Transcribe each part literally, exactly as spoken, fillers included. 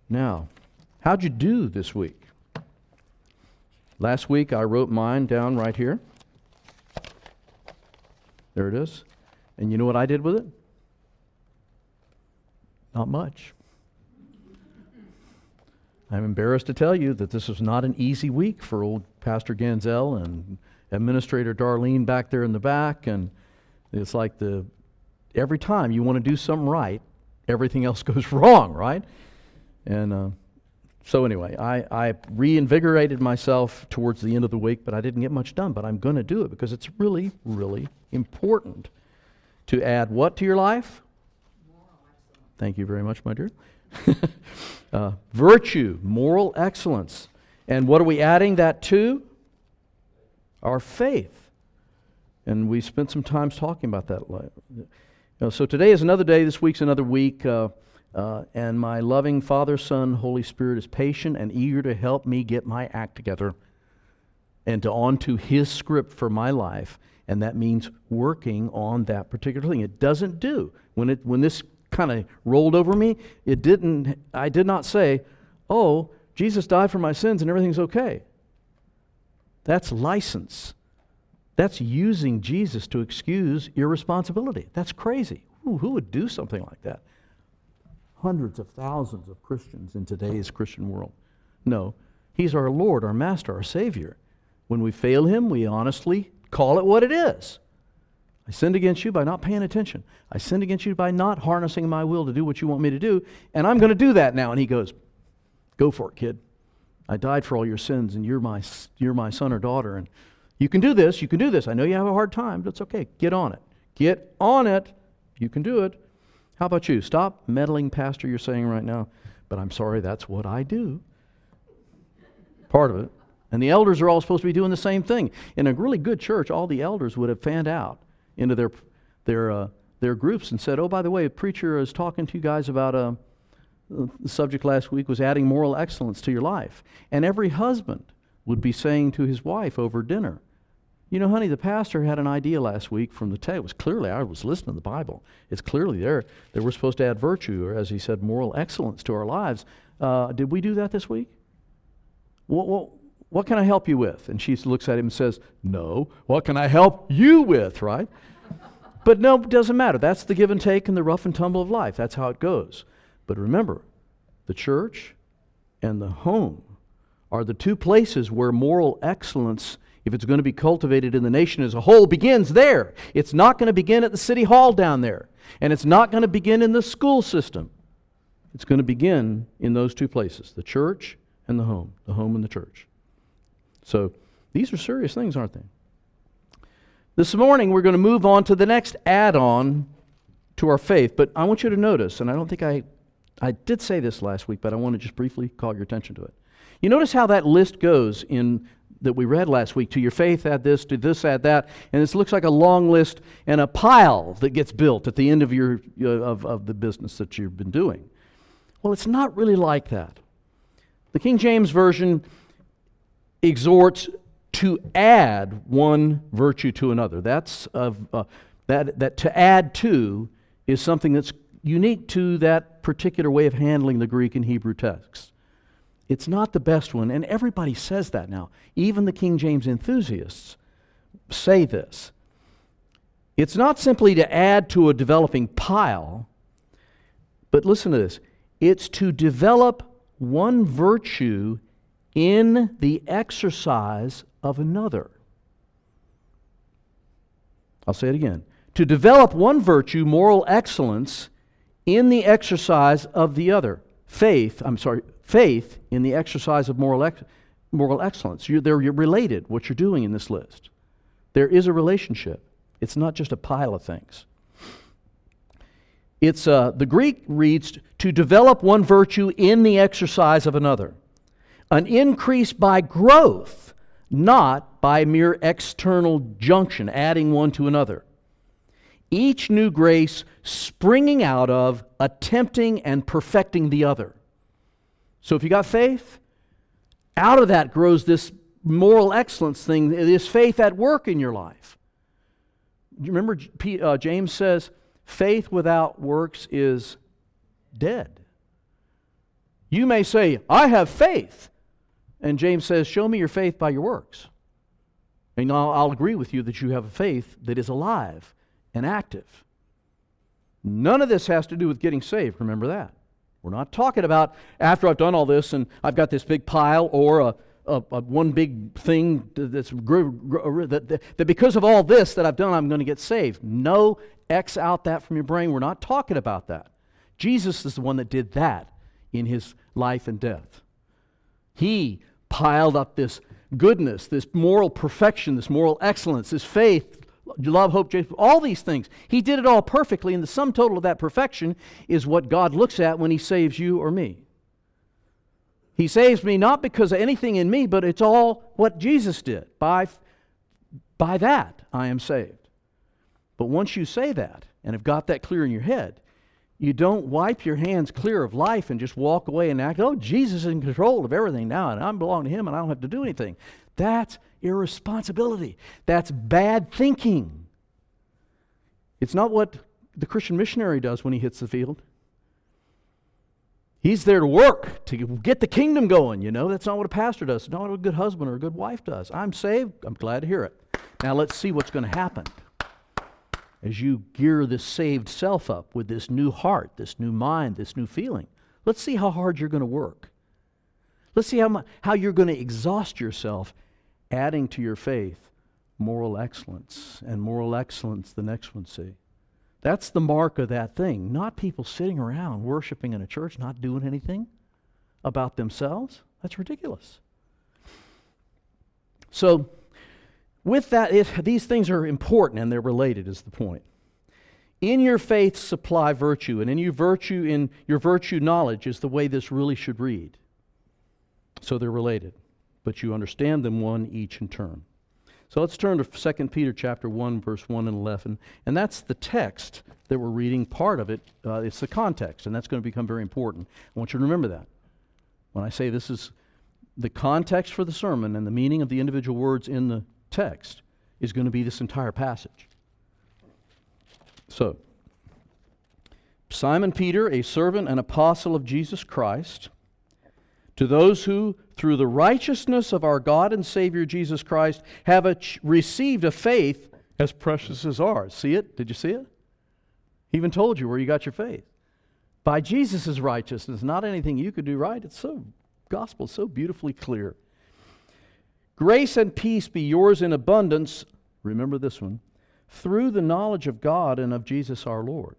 Now, how'd you do this week? Last week I wrote mine down right here. There it is. And you know what I did with it? Not much. I'm embarrassed to tell you that this was not an easy week for old Pastor Ganzel and Administrator Darlene back there in the back. And it's like the every time you want to do something right, everything else goes wrong, right? And uh, so anyway, I, I reinvigorated myself towards the end of the week, but I didn't get much done. But I'm going to do it because it's really, really important to add what to your life? Thank you very much, my dear. uh, virtue, moral excellence. And what are we adding that to? Our faith. And we spent some time talking about that. You know, so today is another day. This week's another week. Uh, uh, and my loving Father, Son, Holy Spirit is patient and eager to help me get my act together and to onto His script for my life. And that means working on that particular thing. It doesn't do. When it when this kind of rolled over me, it didn't, I did not say, oh, Jesus died for my sins and everything's okay. That's license. That's using Jesus to excuse irresponsibility. That's crazy. Who, who would do something like that? Hundreds of thousands of Christians in today's Christian world. No, He's our Lord, our Master, our Savior. When we fail Him, we honestly call it what it is. I sinned against you by not paying attention. I sinned against you by not harnessing my will to do what you want me to do, and I'm going to do that now. And He goes, go for it, kid. I died for all your sins, and you're my you're my son or daughter, and you can do this, you can do this. I know you have a hard time, but it's okay. Get on it. Get on it. You can do it. How about you? Stop meddling, Pastor, you're saying right now, but I'm sorry, that's what I do. Part of it. And the elders are all supposed to be doing the same thing. In a really good church, all the elders would have fanned out into their their uh, their groups and said, oh, by the way, a preacher is talking to you guys about uh, the subject last week was adding moral excellence to your life. And every husband would be saying to his wife over dinner, you know, honey, the pastor had an idea last week from the text. It was clearly, I was listening to the Bible. It's clearly there that we're supposed to add virtue, or as he said, moral excellence to our lives. Uh, did we do that this week? What, what, what can I help you with? And she looks at him and says, no, what can I help you with, right? But no, it doesn't matter. That's the give and take and the rough and tumble of life. That's how it goes. But remember, the church and the home are the two places where moral excellence, if it's going to be cultivated in the nation as a whole, begins there. It's not going to begin at the city hall down there. And it's not going to begin in the school system. It's going to begin in those two places, the church and the home, the home and the church. So these are serious things, aren't they? This morning we're going to move on to the next add-on to our faith. But I want you to notice, and I don't think I, I did say this last week, but I want to just briefly call your attention to it. You notice how that list goes in that we read last week. To your faith, add this, to this, add that. And this looks like a long list and a pile that gets built at the end of your of, of the business that you've been doing. Well, it's not really like that. The King James Version exhorts to add one virtue to another. That's of uh, that that to add to is something that's unique to that particular way of handling the Greek and Hebrew texts. It's not the best one, and everybody says that now. Even the King James enthusiasts say this. It's not simply to add to a developing pile, but listen to this. It's to develop one virtue in the exercise of another. I'll say it again. To develop one virtue, moral excellence, in the exercise of the other. Faith, I'm sorry, faith in the exercise of moral ex- moral excellence. You're, they're related, what you're doing in this list. There is a relationship. It's not just a pile of things. It's uh, the Greek reads, to develop one virtue in the exercise of another. An increase by growth, not by mere external junction, adding one to another. Each new grace springing out of attempting and perfecting the other. So if you got faith, out of that grows this moral excellence thing, this faith at work in your life. You remember uh, James says, faith without works is dead. You may say, I have faith. And James says, show me your faith by your works. And I'll, I'll agree with you that you have a faith that is alive and active. None of this has to do with getting saved. Remember that. We're not talking about after I've done all this and I've got this big pile or a, a, a one big thing that's gr- gr- that, that, that because of all this that I've done, I'm going to get saved. No, X out that from your brain. We're not talking about that. Jesus is the one that did that in his life and death. He piled up this goodness, this moral perfection, this moral excellence, this faith, love, hope, joy, all these things. He did it all perfectly, and the sum total of that perfection is what God looks at when he saves you or me. He saves me not because of anything in me, but it's all what Jesus did. By, by that, I am saved. But once you say that, and have got that clear in your head, you don't wipe your hands clear of life and just walk away and act, oh, Jesus is in control of everything now, and I belong to him, and I don't have to do anything. That's irresponsibility. That's bad thinking. It's not what the Christian missionary does when he hits the field. He's there to work, to get the kingdom going, you know. That's not what a pastor does. It's not what a good husband or a good wife does. I'm saved. I'm glad to hear it. Now let's see what's going to happen as you gear this saved self up with this new heart, this new mind, this new feeling. Let's see how hard you're going to work. Let's see how, mu- how you're going to exhaust yourself adding to your faith moral excellence. And moral excellence, the next one, see. That's the mark of that thing. Not people sitting around worshiping in a church, not doing anything about themselves. That's ridiculous. So, with that, it, these things are important and they're related, is the point. In your faith supply virtue, and in your virtue, in your virtue knowledge is the way this really should read. So they're related, but you understand them one each in turn. So let's turn to Second Peter chapter one, verse one and eleven, and that's the text that we're reading. Part of it, uh, it's the context, and that's going to become very important. I want you to remember that. When I say this is the context for the sermon and the meaning of the individual words in the text is going to be this entire passage. So, Simon Peter, a servant and apostle of Jesus Christ, to those who, through the righteousness of our God and Savior Jesus Christ, have a ch- received a faith as precious as ours. See it? Did you see it? He even told you where you got your faith. By Jesus' righteousness, not anything you could do right. It's so, gospel so beautifully clear. Grace and peace be yours in abundance, remember this one, through the knowledge of God and of Jesus our Lord.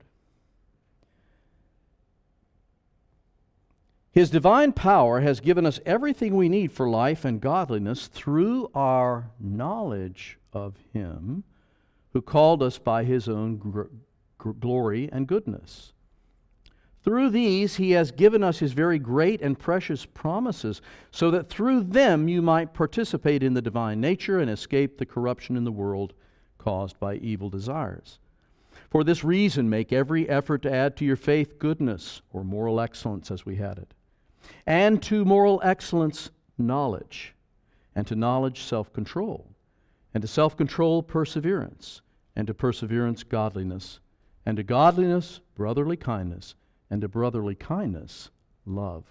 His divine power has given us everything we need for life and godliness through our knowledge of Him who called us by His own gr- gr- glory and goodness. Through these He has given us His very great and precious promises, so that through them you might participate in the divine nature and escape the corruption in the world caused by evil desires. For this reason, make every effort to add to your faith goodness, or moral excellence as we had it, and to moral excellence knowledge, and to knowledge self-control, and to self-control perseverance, and to perseverance godliness, and to godliness brotherly kindness, and to brotherly kindness love.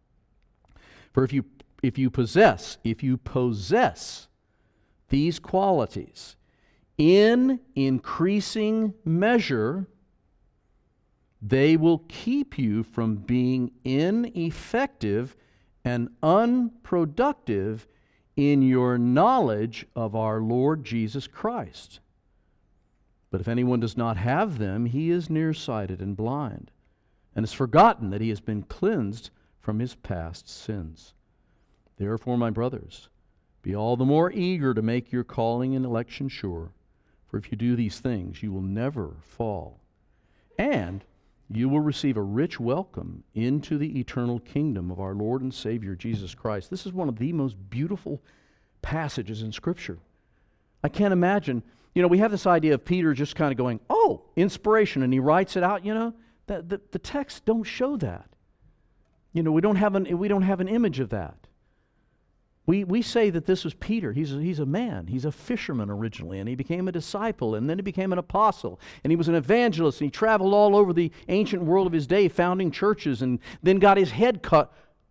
For if you if you possess, if you possess these qualities in increasing measure, they will keep you from being ineffective and unproductive in your knowledge of our Lord Jesus Christ. But if anyone does not have them, he is nearsighted and blind, and has forgotten that he has been cleansed from his past sins. Therefore, my brothers, be all the more eager to make your calling and election sure, for if you do these things, you will never fall, and you will receive a rich welcome into the eternal kingdom of our Lord and Savior Jesus Christ. This is one of the most beautiful passages in Scripture. I can't imagine, you know, we have this idea of Peter just kind of going, oh, inspiration, and he writes it out, you know. The, the, the texts don't show that. You know, we don't have an we don't have an image of that. We we say that this was Peter. He's a, he's a man. He's a fisherman originally, and he became a disciple, and then he became an apostle, and he was an evangelist, and he traveled all over the ancient world of his day, founding churches, and then got his head cut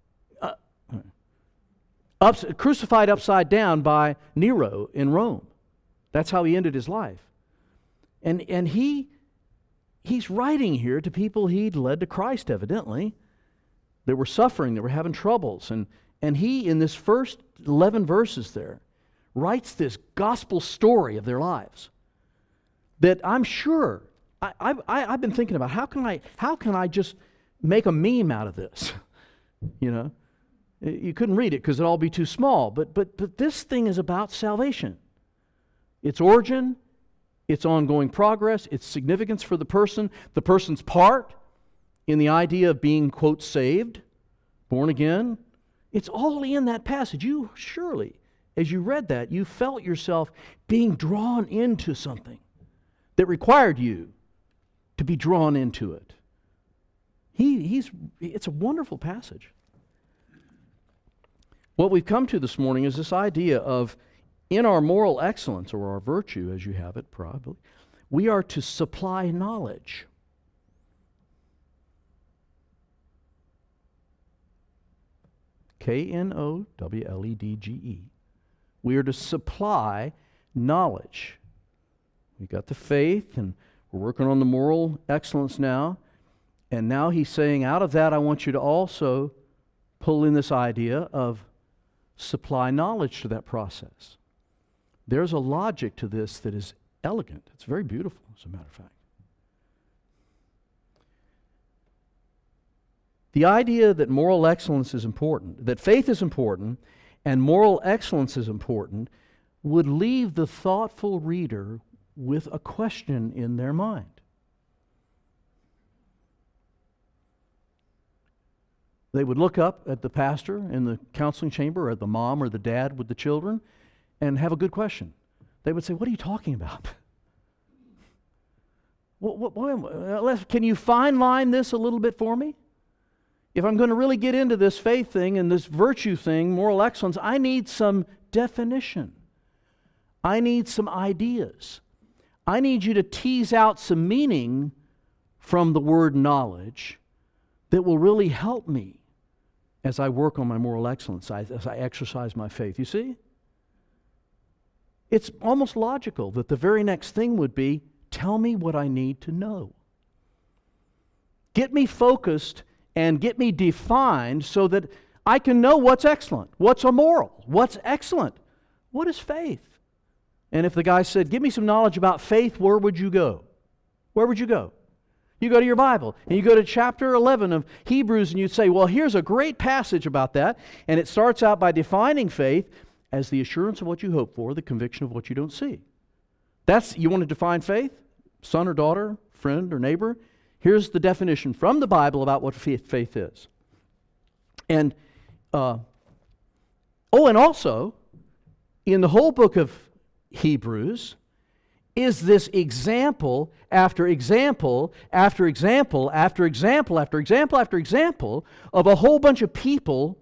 Ups, crucified upside down by Nero in Rome. That's how he ended his life. And, and he, he's writing here to people he'd led to Christ, evidently, that were suffering, that were having troubles. And, and he, in this first eleven verses there, writes this gospel story of their lives that I'm sure, I, I, I've been thinking about, how can I, how can I just make a meme out of this? You know? You couldn't read it because it'd all be too small. But, but, but this thing is about salvation. Its origin, its ongoing progress, its significance for the person, the person's part in the idea of being, quote, saved, born again. It's all in that passage. You surely, as you read that, you felt yourself being drawn into something that required you to be drawn into it. He, he's, it's a wonderful passage. What we've come to this morning is this idea of, in our moral excellence, or our virtue, as you have it probably, we are to supply knowledge. K N O W L E D G E. We are to supply knowledge. We've got the faith, and we're working on the moral excellence now. And now he's saying, out of that, I want you to also pull in this idea of supply knowledge to that process. There's a logic to this that is elegant. It's very beautiful, as a matter of fact. The idea that moral excellence is important, that faith is important, and moral excellence is important, would leave the thoughtful reader with a question in their mind. They would look up at the pastor in the counseling chamber, or the mom or the dad with the children, and have a good question. They would say, what are you talking about? what, what, what, can you fine line this a little bit for me? If I'm going to really get into this faith thing and this virtue thing, moral excellence, I need some definition. I need some ideas. I need you to tease out some meaning from the word knowledge that will really help me as I work on my moral excellence, as I exercise my faith. You see? It's almost logical that the very next thing would be, tell me what I need to know. Get me focused and get me defined so that I can know what's excellent, what's immoral, what's excellent, what is faith. And if the guy said, give me some knowledge about faith, where would you go? Where would you go? You go to your Bible, and you go to chapter eleven of Hebrews, and you'd say, well, here's a great passage about that, and it starts out by defining faith as the assurance of what you hope for, the conviction of what you don't see. That's, you want to define faith? Son or daughter, friend or neighbor? Here's the definition from the Bible about what faith, faith is. And, uh, oh, and also, in the whole book of Hebrews, is this example after example after example after example after example after example of a whole bunch of people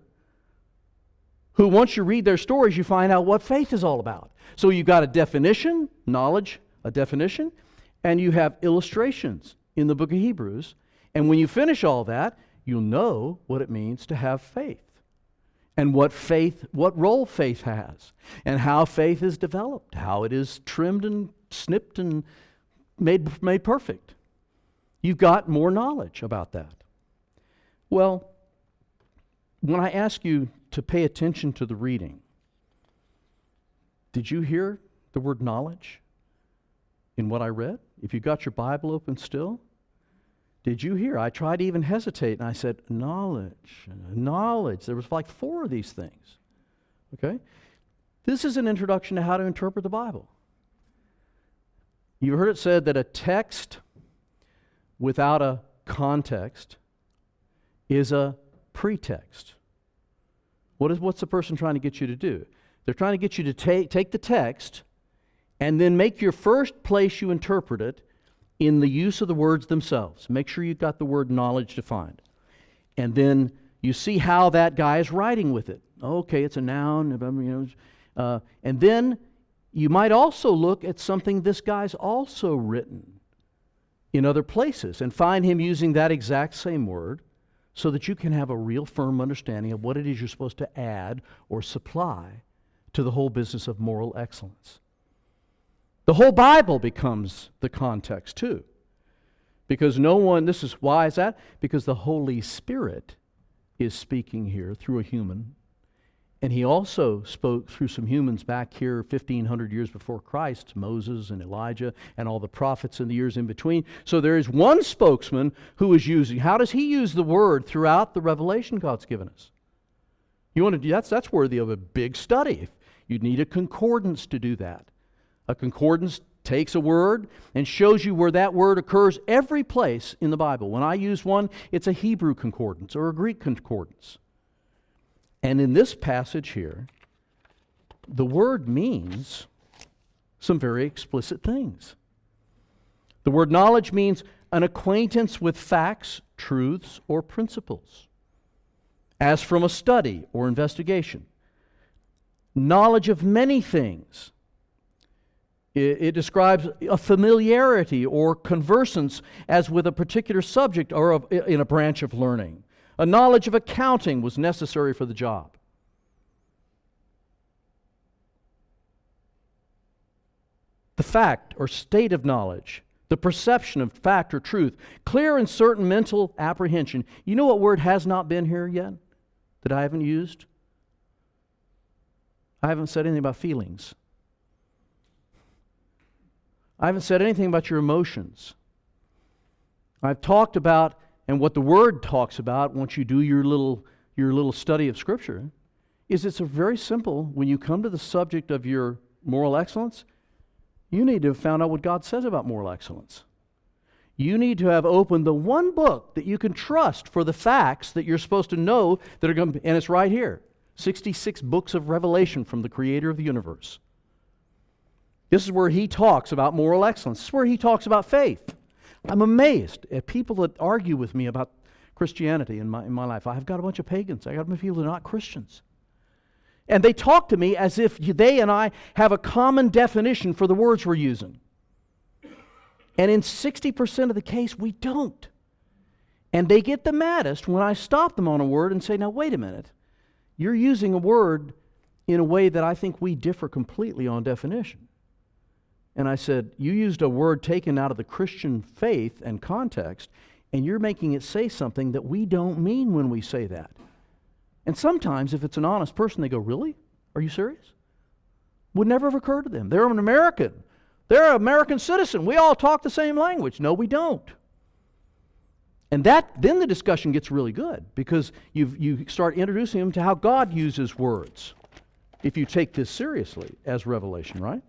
who, once you read their stories, you find out what faith is all about. So you've got a definition, knowledge, a definition, and you have illustrations in the book of Hebrews. And when you finish all that, you'll know what it means to have faith. And what faith, what role faith has, and how faith is developed, how it is trimmed and snipped and made, made perfect. You've got more knowledge about that. Well, when I ask you to pay attention to the reading, did you hear the word knowledge in what I read? If you got your Bible open still, did you hear? I tried to even hesitate, and I said, knowledge, knowledge. There was like four of these things. Okay? This is an introduction to how to interpret the Bible. You've heard it said that a text without a context is a pretext. What is, what's the person trying to get you to do? They're trying to get you to take, take the text and then make your first place you interpret it in the use of the words themselves. Make sure you've got the word knowledge defined. And then you see how that guy is writing with it. Okay, it's a noun. You know, uh, and then you might also look at something this guy's also written in other places and find him using that exact same word so that you can have a real firm understanding of what it is you're supposed to add or supply to the whole business of moral excellence. The whole Bible becomes the context too. Because no one, this is, why is that? Because the Holy Spirit is speaking here through a human. And he also spoke through some humans back here fifteen hundred years before Christ, Moses and Elijah and all the prophets in the years in between. So there is one spokesman who is using, how does he use the word throughout the revelation God's given us? You want to do, that's, that's worthy of a big study. You'd need a concordance to do that. A concordance takes a word and shows you where that word occurs every place in the Bible. When I use one, it's a Hebrew concordance or a Greek concordance. And in this passage here, the word means some very explicit things. The word knowledge means an acquaintance with facts, truths, or principles, as from a study or investigation. Knowledge of many things. It, it describes a familiarity or conversance as with a particular subject or a, in a branch of learning. A knowledge of accounting was necessary for the job. The fact or state of knowledge, the perception of fact or truth, clear and certain mental apprehension. You know what word has not been here yet that I haven't used? I haven't said anything about feelings. I haven't said anything about your emotions. I've talked about, and what the Word talks about once you do your little, your little study of Scripture, is it's a very simple, when you come to the subject of your moral excellence, you need to have found out what God says about moral excellence. You need to have opened the one book that you can trust for the facts that you're supposed to know that are going to, and it's right here. sixty-six books of revelation from the Creator of the universe. This is where he talks about moral excellence. This is where he talks about faith. I'm amazed at people that argue with me about Christianity in my, in my life. I've got a bunch of pagans. I've got a bunch of people that are not Christians. And they talk to me as if they and I have a common definition for the words we're using. And in sixty percent of the case, we don't. And they get the maddest when I stop them on a word and say, now wait a minute. You're using a word in a way that I think we differ completely on definition. And I said, you used a word taken out of the Christian faith and context, and you're making it say something that we don't mean when we say that. And sometimes, if it's an honest person, they go, really? Are you serious? Would never have occurred to them. They're an American. They're an American citizen. We all talk the same language. No, we don't. And that, then the discussion gets really good, because you you start introducing them to how God uses words, if you take this seriously as revelation, right?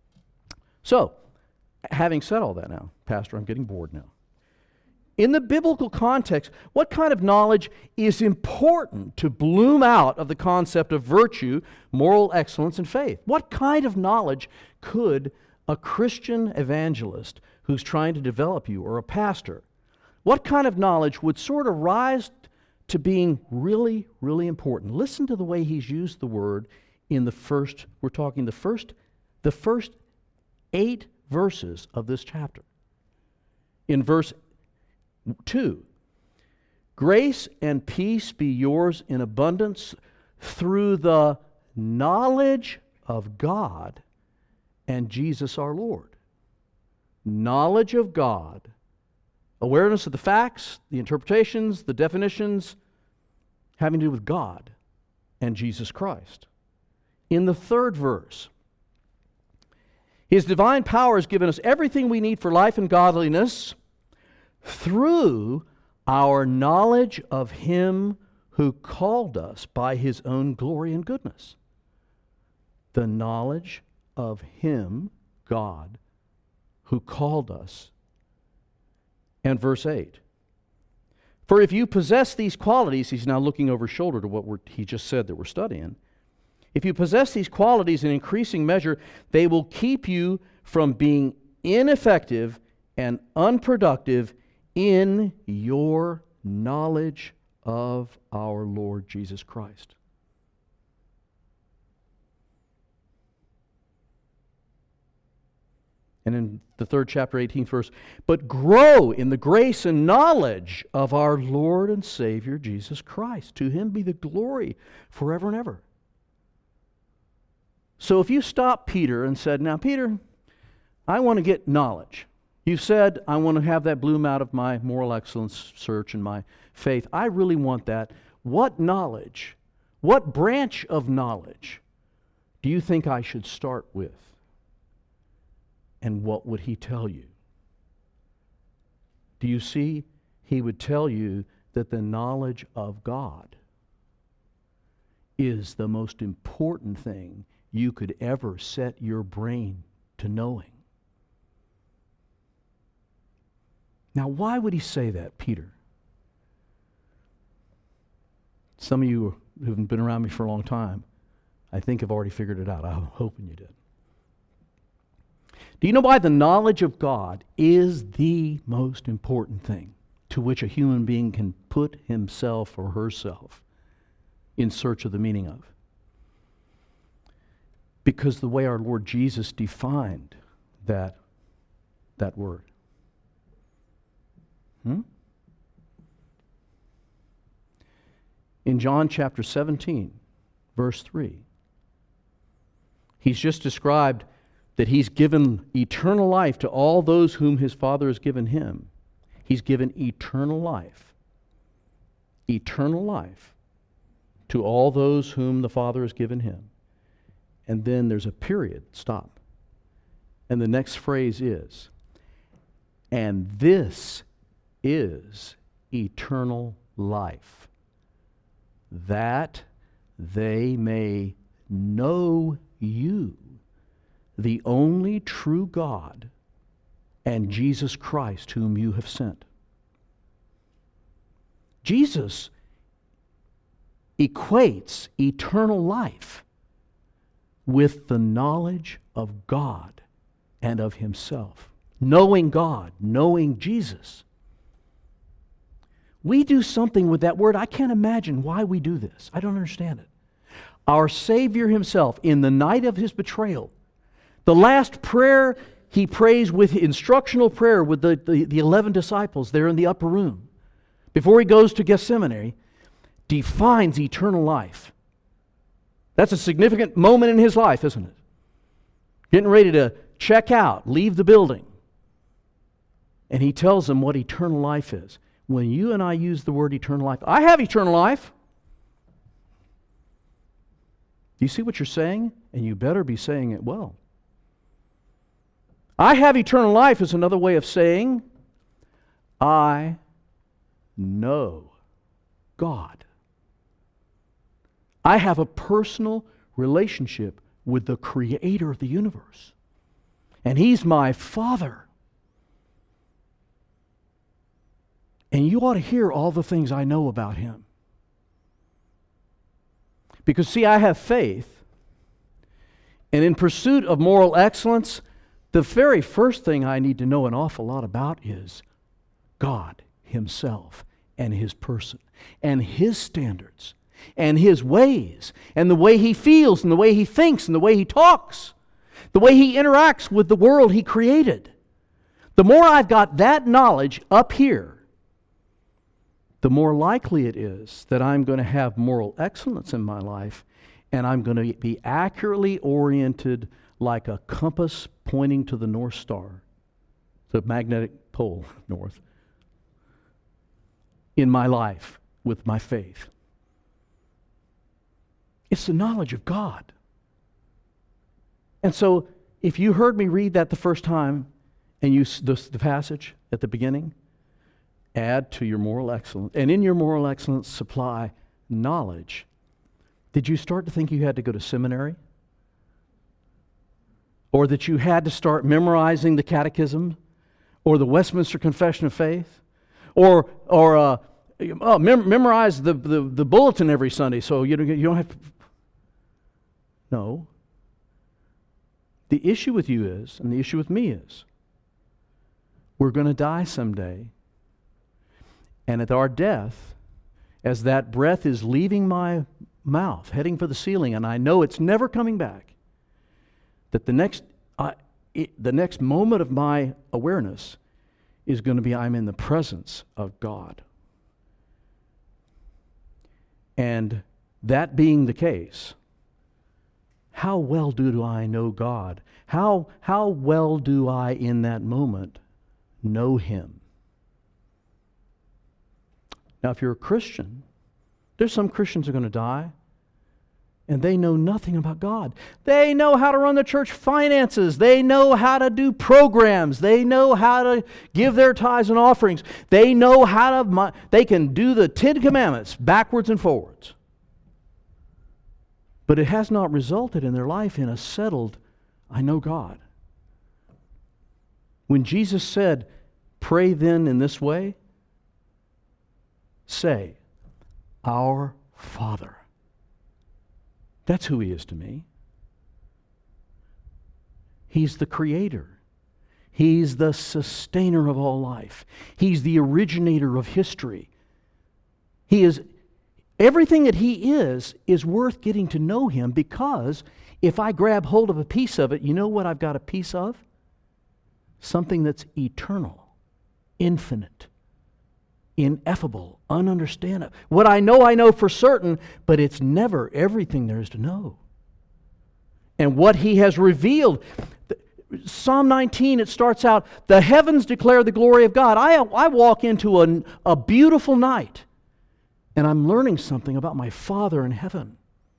So, having said all that now, Pastor, I'm getting bored now. In the biblical context, what kind of knowledge is important to bloom out of the concept of virtue, moral excellence, and faith? What kind of knowledge could a Christian evangelist who's trying to develop you, or a pastor, what kind of knowledge would sort of rise to being really, really important? Listen to the way he's used the word in the first, we're talking the first, the first eight verses of this chapter. In verse two, grace and peace be yours in abundance through the knowledge of God and Jesus our Lord. Knowledge of God, awareness of the facts, the interpretations, the definitions, having to do with God and Jesus Christ. In the third verse, His divine power has given us everything we need for life and godliness through our knowledge of Him who called us by His own glory and goodness. The knowledge of Him, God, who called us. And verse eight. For if you possess these qualities, he's now looking over his shoulder to what we're, he just said that we're studying. If you possess these qualities in increasing measure, they will keep you from being ineffective and unproductive in your knowledge of our Lord Jesus Christ. And in the third chapter, eighteenth verse, but grow in the grace and knowledge of our Lord and Savior, Jesus Christ. To him be the glory forever and ever. So if you stop Peter and said, now Peter, I want to get knowledge. You've said, I want to have that bloom out of my moral excellence search and my faith. I really want that. What knowledge, what branch of knowledge do you think I should start with? And what would he tell you? Do you see? He would tell you that the knowledge of God is the most important thing you could ever set your brain to knowing. Now, why would he say that, Peter? Some of you who have been around me for a long time, I think have already figured it out. I'm hoping you did. Do you know why the knowledge of God is the most important thing to which a human being can put himself or herself in search of the meaning of? Because the way our Lord Jesus defined that, that word. Hmm? In John chapter seventeen, verse three, he's just described that he's given eternal life to all those whom his Father has given him. He's given eternal life. Eternal life to all those whom the Father has given him. And then there's a period, stop. And the next phrase is, and this is eternal life, that they may know you, the only true God, and Jesus Christ, whom you have sent. Jesus equates eternal life with the knowledge of God and of himself. Knowing God, knowing Jesus. We do something with that word. I can't imagine why we do this. I don't understand it. Our Savior himself, in the night of his betrayal, the last prayer he prays with instructional prayer with the, the, the eleven disciples there in the upper room, before he goes to Gethsemane, defines eternal life. That's a significant moment in his life, isn't it? Getting ready to check out, leave the building. And he tells them what eternal life is. When you and I use the word eternal life, I have eternal life. Do you see what you're saying? And you better be saying it well. I have eternal life is another way of saying, I know God. I have a personal relationship with the Creator of the universe. And He's my Father. And you ought to hear all the things I know about Him. Because, see, I have faith. And in pursuit of moral excellence, the very first thing I need to know an awful lot about is God Himself and His person and His standards and His ways and the way He feels and the way He thinks and the way He talks, the way He interacts with the world He created. The more I've got that knowledge up here, the more likely it is that I'm going to have moral excellence in my life and I'm going to be accurately oriented like a compass pointing to the North Star, the magnetic pole north, in my life with my faith. It's the knowledge of God. And so, if you heard me read that the first time, and you the, the passage at the beginning, add to your moral excellence, and in your moral excellence supply knowledge. Did you start to think you had to go to seminary? Or that you had to start memorizing the Catechism, or the Westminster Confession of Faith, or or uh, oh, mem- memorize the, the the bulletin every Sunday, so you don't you don't have to. No. The issue with you is, and the issue with me is, we're going to die someday, and at our death, as that breath is leaving my mouth, heading for the ceiling, and I know it's never coming back, that the next, I, it, the next moment of my awareness is going to be I'm in the presence of God. And that being the case, how well do I know God? How, how well do I, in that moment, know Him? Now, if you're a Christian, there's some Christians who are going to die, and they know nothing about God. They know how to run the church finances. They know how to do programs. They know how to give their tithes and offerings. They know how to, they can do the Ten Commandments backwards and forwards. But it has not resulted in their life in a settled, I know God. When Jesus said, pray then in this way, say, Our Father. That's who He is to me. He's the Creator. He's the sustainer of all life. He's the originator of history. He is, everything that He is, is worth getting to know Him, because if I grab hold of a piece of it, you know what I've got a piece of? Something that's eternal, infinite, ineffable, ununderstandable. What I know, I know for certain, but it's never everything there is to know. And what He has revealed, Psalm nineteen, it starts out, the heavens declare the glory of God. I, I walk into a, a beautiful night, and I'm learning something about my Father in heaven.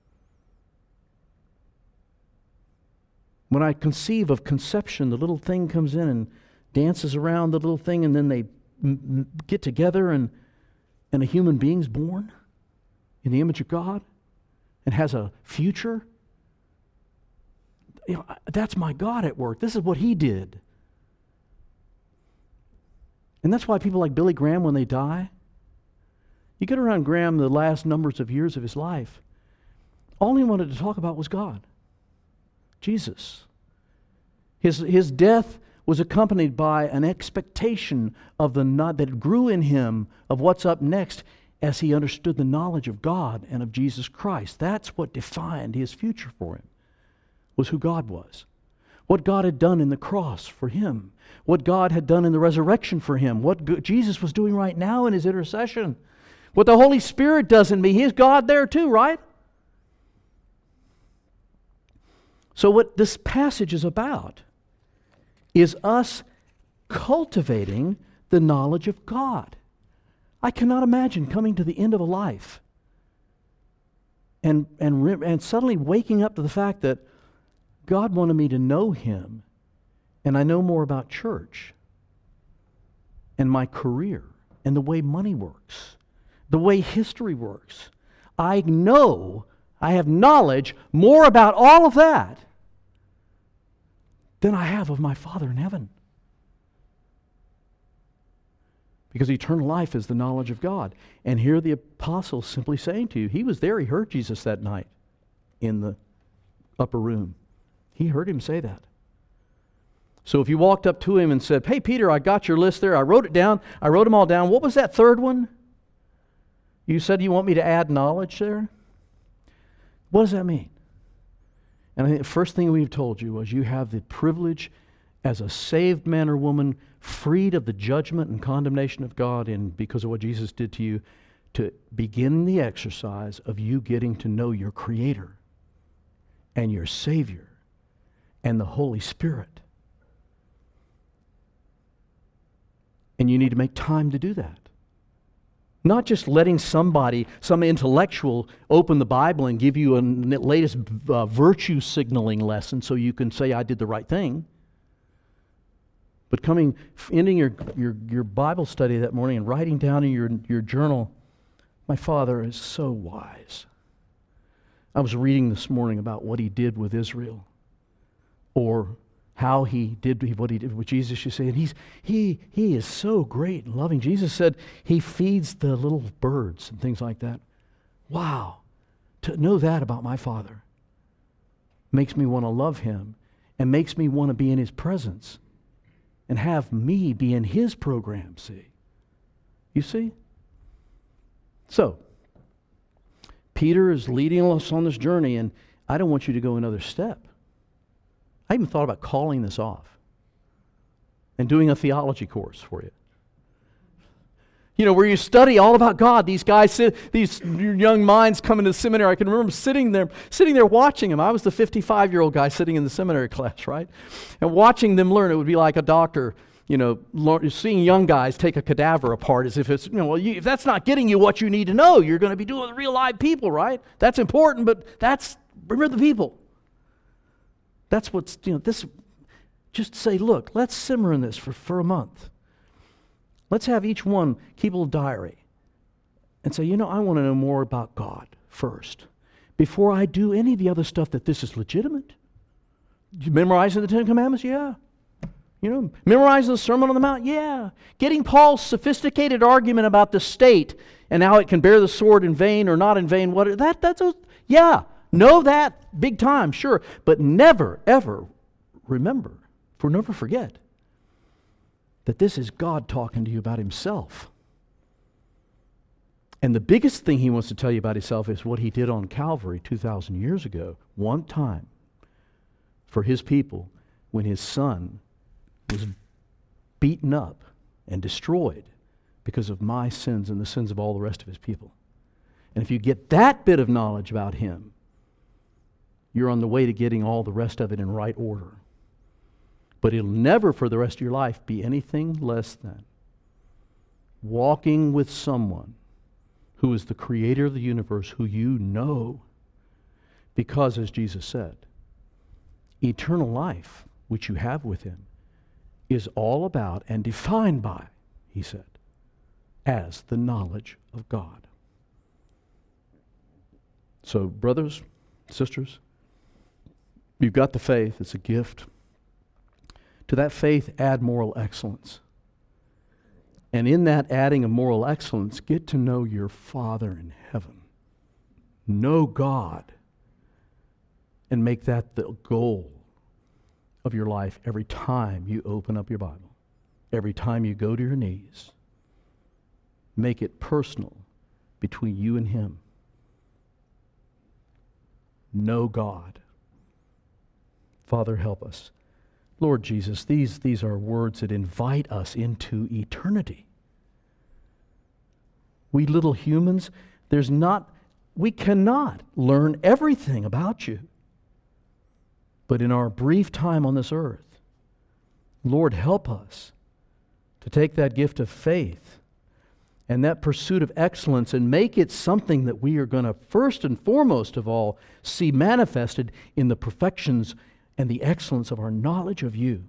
When I conceive of conception, the little thing comes in and dances around the little thing, and then they m- get together, and, and a human being's born in the image of God and has a future. You know, that's my God at work. This is what He did. And that's why people like Billy Graham, when they die, you get around Graham the last numbers of years of his life, all he wanted to talk about was God. Jesus. His, his death was accompanied by an expectation of the that grew in him of what's up next as he understood the knowledge of God and of Jesus Christ. That's what defined his future for him, was who God was. What God had done in the cross for him. What God had done in the resurrection for him. What Jesus was doing right now in His intercession. What the Holy Spirit does in me. He's God there too, right? So what this passage is about is us cultivating the knowledge of God. I cannot imagine coming to the end of a life and, and, and suddenly waking up to the fact that God wanted me to know Him, and I know more about church and my career and the way money works, the way history works. I know, I have knowledge more about all of that than I have of my Father in heaven. Because eternal life is the knowledge of God. And here the apostle simply saying to you, he was there, he heard Jesus that night in the upper room. He heard Him say that. So if you walked up to him and said, hey Peter, I got your list there, I wrote it down, I wrote them all down. What was that third one? You said you want me to add knowledge there? What does that mean? And I think the first thing we've told you was you have the privilege as a saved man or woman, freed of the judgment and condemnation of God and because of what Jesus did to you, to begin the exercise of you getting to know your Creator and your Savior and the Holy Spirit. And you need to make time to do that. Not just letting somebody, some intellectual, open the Bible and give you a latest uh, virtue signaling lesson so you can say, I did the right thing. But coming, ending your, your, your Bible study that morning and writing down in your, your journal, my Father is so wise. I was reading this morning about what He did with Israel, or how He did what He did with Jesus. You say, and he's he he is so great and loving. Jesus said He feeds the little birds and things like that. Wow, to know that about my Father makes me want to love Him and makes me want to be in His presence and have me be in His program. See, you see. So Peter is leading us on this journey, and I don't want you to go another step. I even thought about calling this off and doing a theology course for you. You know, where you study all about God. These guys, sit, these young minds come into the seminary. I can remember sitting there, sitting there watching them. I was the fifty-five-year-old guy sitting in the seminary class, right? And watching them learn. It would be like a doctor, you know, learn, seeing young guys take a cadaver apart as if it's, you know, well, you, if that's not getting you what you need to know, you're going to be doing with real live people, right? That's important, but that's, remember the people. That's what's, you know, this, just say, look, let's simmer in this for, for a month. Let's have each one keep a little diary and say, you know, I want to know more about God first before I do any of the other stuff that this is legitimate. You memorizing the Ten Commandments? Yeah. You know, memorizing the Sermon on the Mount? Yeah. Getting Paul's sophisticated argument about the state and how it can bear the sword in vain or not in vain. What that that's a, yeah. Know that big time, sure. But never, ever remember, for never forget, that this is God talking to you about Himself. And the biggest thing He wants to tell you about Himself is what He did on Calvary two thousand years ago, one time, for His people, when His Son was beaten up and destroyed because of my sins and the sins of all the rest of His people. And if you get that bit of knowledge about Him, you're on the way to getting all the rest of it in right order. But it'll never for the rest of your life be anything less than walking with someone who is the creator of the universe, who you know. Because, as Jesus said, eternal life, which you have with Him, is all about and defined by, He said, as the knowledge of God. So, brothers, sisters, you've got the faith. It's a gift. To that faith, add moral excellence. And in that adding of moral excellence, get to know your Father in heaven. Know God. And make that the goal of your life every time you open up your Bible. Every time you go to your knees. Make it personal between you and Him. Know God. Father, help us. Lord Jesus, these, these are words that invite us into eternity. We little humans, there's not, we cannot learn everything about you. But in our brief time on this earth, Lord, help us to take that gift of faith and that pursuit of excellence and make it something that we are going to first and foremost of all see manifested in the perfections and the excellence of our knowledge of you.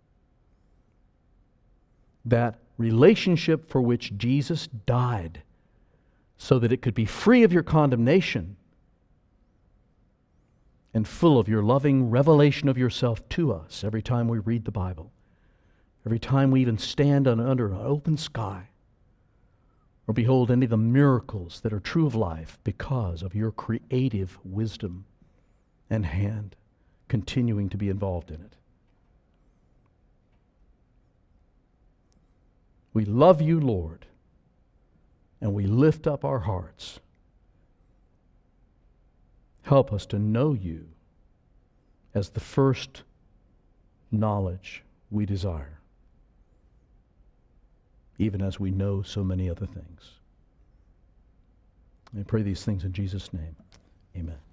That relationship for which Jesus died so that it could be free of your condemnation and full of your loving revelation of yourself to us every time we read the Bible, every time we even stand under an open sky or behold any of the miracles that are true of life because of your creative wisdom and hand continuing to be involved in it. We love you, Lord, and we lift up our hearts. Help us to know you as the first knowledge we desire, even as we know so many other things. I pray these things in Jesus' name. Amen.